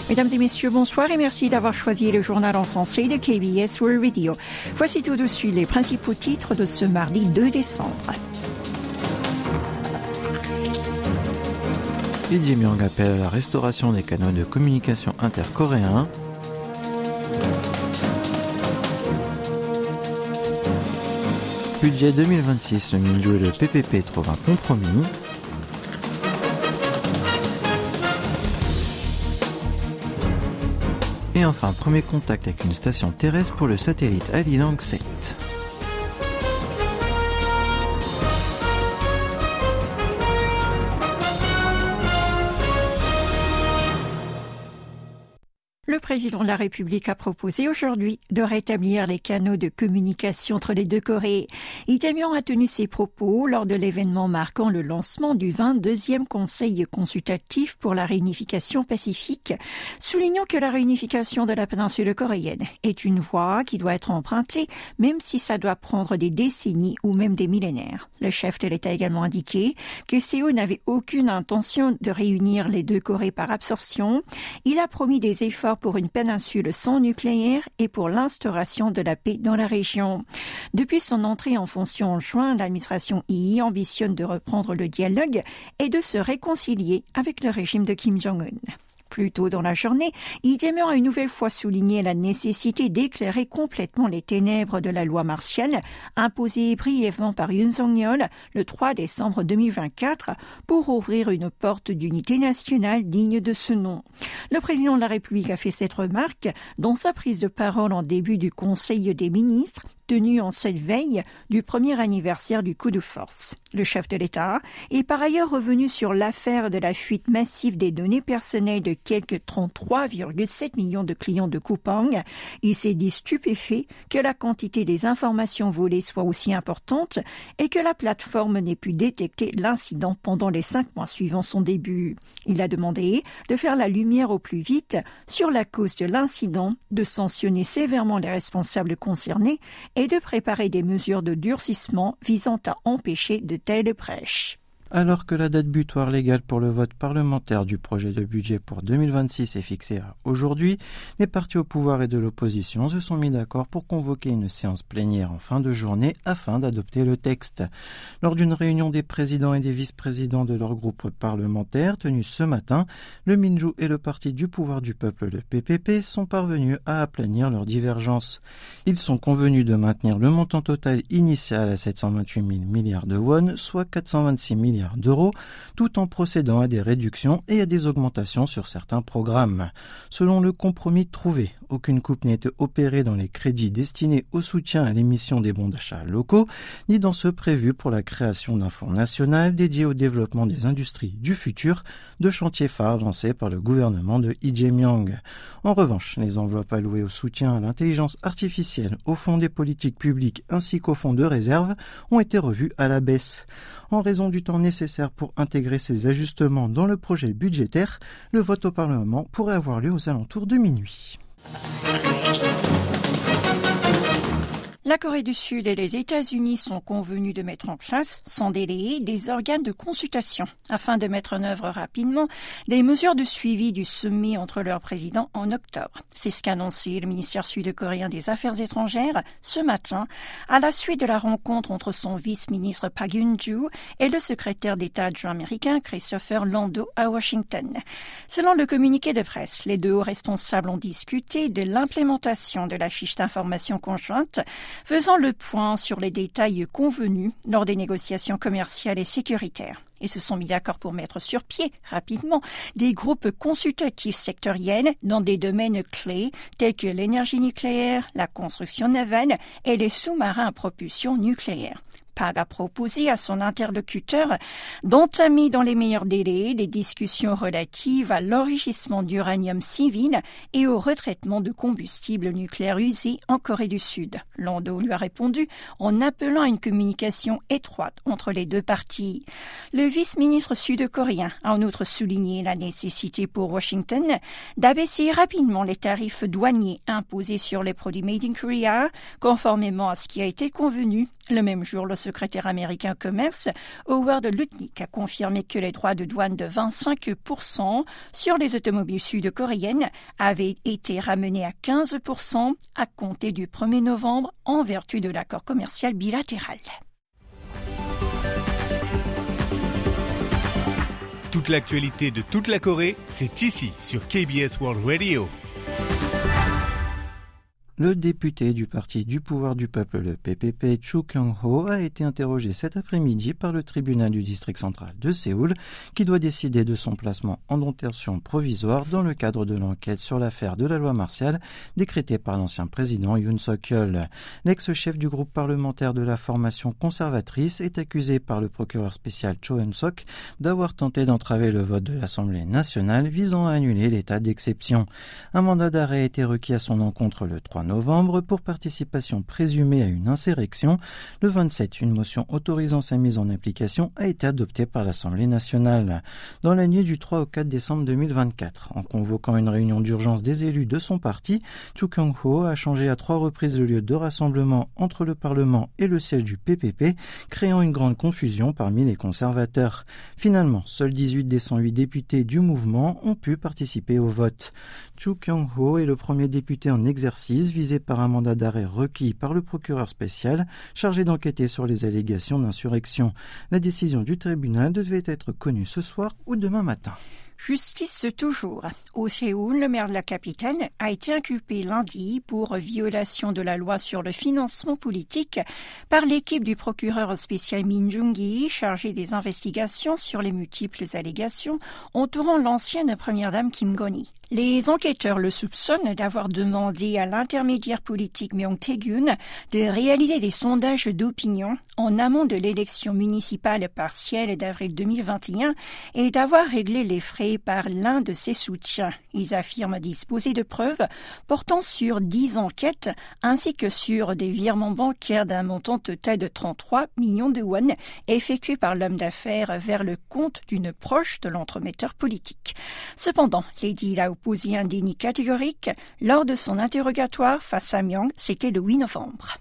Mesdames et messieurs, bonsoir et merci d'avoir choisi le journal en français de KBS World Radio. Voici tout de suite les principaux titres de ce mardi 2 décembre. Lee Jae-myung appelle à la restauration des canaux de communication intercoréens. Budget 2026, le Minju et le PPP trouvent un compromis. Et enfin, premier contact avec une station terrestre pour le satellite Arirang 7. Le président de la République a proposé aujourd'hui de rétablir les canaux de communication entre les deux Corées. Lee Jae-myung a tenu ses propos lors de l'événement marquant le lancement du 22e Conseil consultatif pour la réunification pacifique, soulignant que la réunification de la péninsule coréenne est une voie qui doit être empruntée, même si ça doit prendre des décennies ou même des millénaires. Le chef de l'État a également indiqué que Séoul n'avait aucune intention de réunir les deux Corées par absorption. Il a promis des efforts pour une péninsule sans nucléaire et pour l'instauration de la paix dans la région. Depuis son entrée en fonction en juin, l'administration Lee ambitionne de reprendre le dialogue et de se réconcilier avec le régime de Kim Jong-un. Plus tôt dans la journée, Lee Jae-myung a une nouvelle fois souligné la nécessité d'éclairer complètement les ténèbres de la loi martiale imposée brièvement par Yoon Suk-yeol le 3 décembre 2024 pour ouvrir une porte d'unité nationale digne de ce nom. Le président de la République a fait cette remarque dans sa prise de parole en début du Conseil des ministres tenu en cette veille du premier anniversaire du coup de force. Le chef de l'État est par ailleurs revenu sur l'affaire de la fuite massive des données personnelles de quelques 33,7 millions de clients de Coupang. Il s'est dit stupéfait que la quantité des informations volées soit aussi importante et que la plateforme n'ait pu détecter l'incident pendant les 5 mois suivant son début. Il a demandé de faire la lumière au plus vite sur la cause de l'incident, de sanctionner sévèrement les responsables concernés et de préparer des mesures de durcissement visant à empêcher de telles brèches. Alors que la date butoir légale pour le vote parlementaire du projet de budget pour 2026 est fixée à aujourd'hui, les partis au pouvoir et de l'opposition se sont mis d'accord pour convoquer une séance plénière en fin de journée afin d'adopter le texte. Lors d'une réunion des présidents et des vice-présidents de leur groupe parlementaire tenue ce matin, le Minju et le parti du pouvoir du peuple, le PPP, sont parvenus à aplanir leurs divergences. Ils sont convenus de maintenir le montant total initial à 728 000 milliards de won, soit 426 milliards d'euros, tout en procédant à des réductions et à des augmentations sur certains programmes. Selon le compromis trouvé, aucune coupe n'a été opérée dans les crédits destinés au soutien à l'émission des bons d'achat locaux, ni dans ceux prévus pour la création d'un fonds national dédié au développement des industries du futur, de chantiers phares lancés par le gouvernement de Lee Jae-myung. En revanche, les enveloppes allouées au soutien à l'intelligence artificielle, au fonds des politiques publiques ainsi qu'au fonds de réserve ont été revues à la baisse. En raison du temps nécessaire pour intégrer ces ajustements dans le projet budgétaire, le vote au Parlement pourrait avoir lieu aux alentours de minuit. La Corée du Sud et les États-Unis sont convenus de mettre en place, sans délai, des organes de consultation afin de mettre en œuvre rapidement des mesures de suivi du sommet entre leurs présidents en octobre. C'est ce qu'a annoncé le ministère sud-coréen des Affaires étrangères ce matin à la suite de la rencontre entre son vice-ministre Park Eun-joo et le secrétaire d'État adjoint américain Christopher Landau à Washington. Selon le communiqué de presse, les deux hauts responsables ont discuté de l'implémentation de la fiche d'information conjointe faisant le point sur les détails convenus lors des négociations commerciales et sécuritaires. Ils se sont mis d'accord pour mettre sur pied rapidement des groupes consultatifs sectoriels dans des domaines clés tels que l'énergie nucléaire, la construction navale et les sous-marins à propulsion nucléaire. Park a proposé à son interlocuteur d'entamer dans les meilleurs délais des discussions relatives à l'enrichissement d'uranium civil et au retraitement de combustibles nucléaires usés en Corée du Sud. Landau lui a répondu en appelant à une communication étroite entre les deux parties. Le vice-ministre sud-coréen a en outre souligné la nécessité pour Washington d'abaisser rapidement les tarifs douaniers imposés sur les produits Made in Korea, conformément à ce qui a été convenu le même jour le secrétaire américain au commerce, Howard Lutnick, a confirmé que les droits de douane de 25% sur les automobiles sud-coréennes avaient été ramenés à 15% à compter du 1er novembre en vertu de l'accord commercial bilatéral. Toute l'actualité de toute la Corée, c'est ici sur KBS World Radio. Le député du parti du pouvoir du peuple, le PPP, Chu Kyung-ho, a été interrogé cet après-midi par le tribunal du district central de Séoul, qui doit décider de son placement en détention provisoire dans le cadre de l'enquête sur l'affaire de la loi martiale décrétée par l'ancien président Yoon Suk-yeol. L'ex-chef du groupe parlementaire de la formation conservatrice est accusé par le procureur spécial Cho Eun-sok d'avoir tenté d'entraver le vote de l'Assemblée nationale visant à annuler l'état d'exception. Un mandat d'arrêt a été requis à son encontre le 3 novembre pour participation présumée à une insurrection. Le 27, une motion autorisant sa mise en application a été adoptée par l'Assemblée nationale. Dans la nuit du 3 au 4 décembre 2024, en convoquant une réunion d'urgence des élus de son parti, Chu Kyung-ho a changé à 3 reprises le lieu de rassemblement entre le Parlement et le siège du PPP, créant une grande confusion parmi les conservateurs. Finalement, seuls 18 des 108 députés du mouvement ont pu participer au vote. Chu Kyung-ho est le premier député en exercice visé par un mandat d'arrêt requis par le procureur spécial chargé d'enquêter sur les allégations d'insurrection. La décision du tribunal devait être connue ce soir ou demain matin. Justice toujours. Au Séoul, le maire de la capitale a été inculpé lundi pour violation de la loi sur le financement politique par l'équipe du procureur spécial Min Jung-gi, chargé des investigations sur les multiples allégations entourant l'ancienne première dame Kim Gon-hee. Les enquêteurs le soupçonnent d'avoir demandé à l'intermédiaire politique Myung Tae-gun de réaliser des sondages d'opinion en amont de l'élection municipale partielle d'avril 2021 et d'avoir réglé les frais par l'un de ses soutiens. Ils affirment disposer de preuves portant sur 10 enquêtes ainsi que sur des virements bancaires d'un montant total de 33 millions de won effectués par l'homme d'affaires vers le compte d'une proche de l'entremetteur politique. Cependant, Lady a opposé un déni catégorique lors de son interrogatoire face à Myung, c'était le 8 novembre.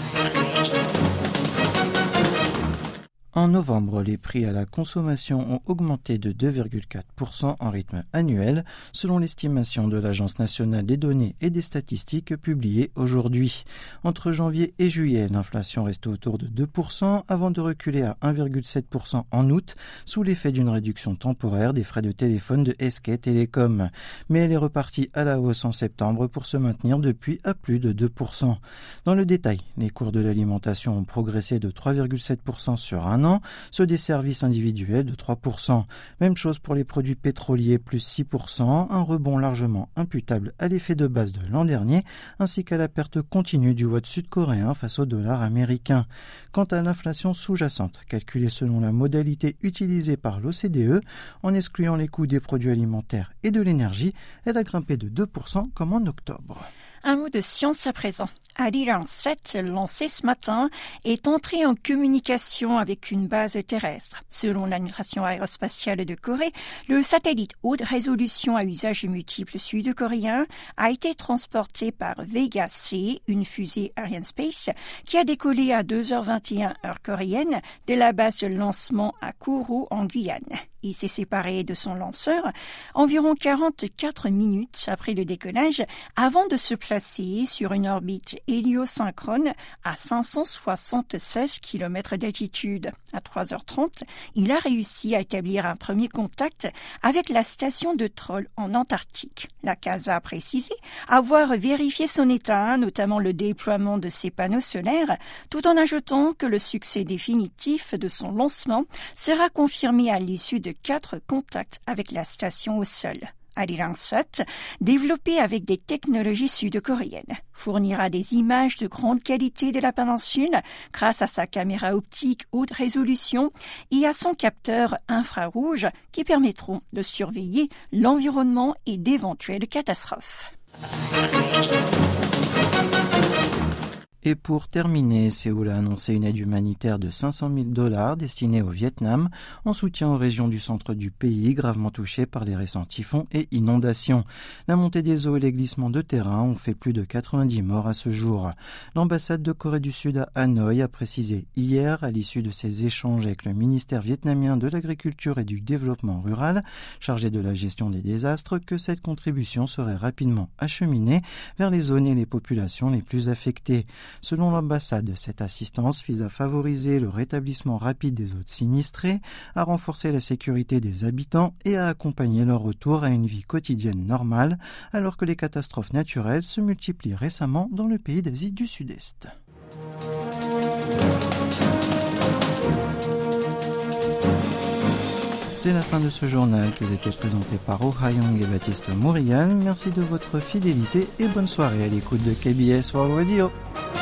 En novembre, les prix à la consommation ont augmenté de 2,4% en rythme annuel, selon l'estimation de l'Agence nationale des données et des statistiques publiée aujourd'hui. Entre janvier et juillet, l'inflation restait autour de 2% avant de reculer à 1,7% en août, sous l'effet d'une réduction temporaire des frais de téléphone de SK Telecom. Mais elle est repartie à la hausse en septembre pour se maintenir depuis à plus de 2%. Dans le détail, les cours de l'alimentation ont progressé de 3,7% sur un an, ceux des services individuels de 3%. Même chose pour les produits pétroliers, plus 6%, un rebond largement imputable à l'effet de base de l'an dernier, ainsi qu'à la perte continue du won sud-coréen face au dollar américain. Quant à l'inflation sous-jacente, calculée selon la modalité utilisée par l'OCDE, en excluant les coûts des produits alimentaires et de l'énergie, elle a grimpé de 2% comme en octobre. Un mot de science à présent. Arirang 7, lancé ce matin, est entré en communication avec une base terrestre. Selon l'administration aérospatiale de Corée, le satellite haute résolution à usage multiple sud-coréen a été transporté par Vega C, une fusée Arianespace, qui a décollé à 2h21 heure coréenne de la base de lancement à Kourou en Guyane. Il s'est séparé de son lanceur environ 44 minutes après le décollage avant de se placer sur une orbite héliosynchrone à 576 km d'altitude. À 3h30, il a réussi à établir un premier contact avec la station de Troll en Antarctique. La CASA a précisé avoir vérifié son état, notamment le déploiement de ses panneaux solaires, tout en ajoutant que le succès définitif de son lancement sera confirmé à l'issue de 4 contacts avec la station au sol. Arirang 7, développé avec des technologies sud-coréennes, fournira des images de grande qualité de la péninsule grâce à sa caméra optique haute résolution et à son capteur infrarouge qui permettront de surveiller l'environnement et d'éventuelles catastrophes. Et pour terminer, Séoul a annoncé une aide humanitaire de $500 000 destinée au Vietnam en soutien aux régions du centre du pays gravement touchées par les récents typhons et inondations. La montée des eaux et les glissements de terrain ont fait plus de 90 morts à ce jour. L'ambassade de Corée du Sud à Hanoï a précisé hier, à l'issue de ses échanges avec le ministère vietnamien de l'Agriculture et du Développement rural, chargé de la gestion des désastres, que cette contribution serait rapidement acheminée vers les zones et les populations les plus affectées. Selon l'ambassade, cette assistance vise à favoriser le rétablissement rapide des zones sinistrées, à renforcer la sécurité des habitants et à accompagner leur retour à une vie quotidienne normale, alors que les catastrophes naturelles se multiplient récemment dans le pays d'Asie du Sud-Est. C'est la fin de ce journal qui vous était présenté par Oh Ha-young et Baptiste Mourial. Merci de votre fidélité et bonne soirée à l'écoute de KBS World Radio.